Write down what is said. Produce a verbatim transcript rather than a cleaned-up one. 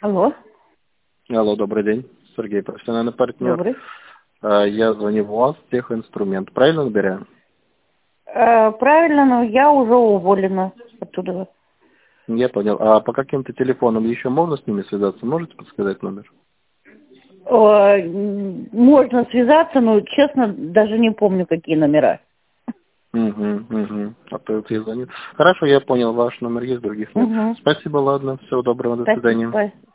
Алло. Алло, добрый день. Сергей, профессиональный партнер. Добрый. А, Я звоню в УАЗ Техинструмент. Правильно набираю? Э, правильно, но я уже уволена оттуда. Я понял. А по каким-то телефонам еще можно с ними связаться? Можете подсказать номер? Э, м, можно связаться, но, честно, даже не помню, какие номера. Угу, угу. А то вот я звоню. Хорошо, я понял. Ваш номер есть, других нет. Угу. Спасибо, ладно. Всего доброго, до свидания. Спасибо.